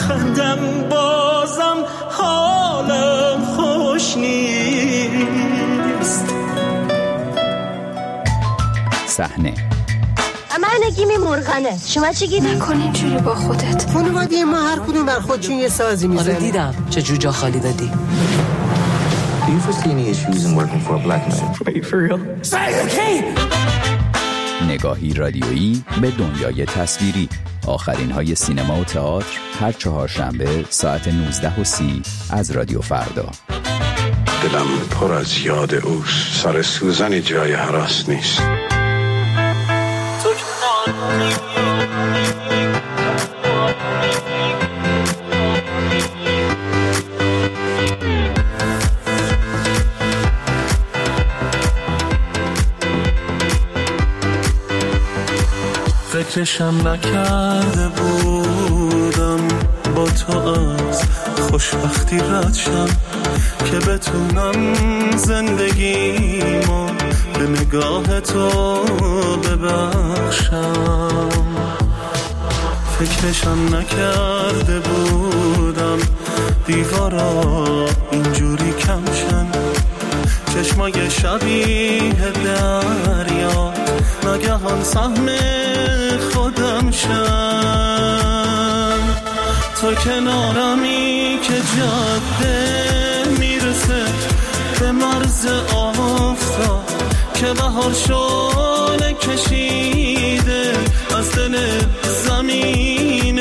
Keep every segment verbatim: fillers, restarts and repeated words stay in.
نخندم بازم حالم خوش نیست. صحنه اما نگیمی مرغنه، شما چی گیدی؟ نکن اینجوری با خودت. خانواده ما هر کدوم بر خودشون یه سازی میزنه. آره دیدم چه جوجا خالی دادی. Do you foresee any issues in working for a black man? Are you for real? نگاهی رادیویی به دنیای تصویری. آخرین های سینما و تئاتر هر چهارشنبه ساعت نوزده و سی از رادیو فردا. دلم پر از یاد اوست، سر سوزنی جای هراس نیست. فکرشم نکرده بودم با تو از خوشبختی رد شم که بتونم زندگیمو به نگاه تو ببخشم. فکرشم نکرده بودم دیوارا اینجوری کمشن، چشمای شبیه دریا ناگهان سهم خودم شن. تو کنارمی که جاده میرسه به مرز آفتاب که بهار شعله کشیده از دل زمین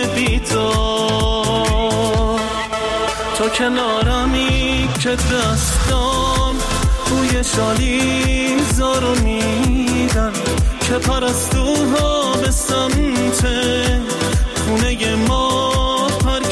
بی‌تاب. تو کنارمی که دستان بوی شالی زارو میدن که پرستوها به سمت خونه ما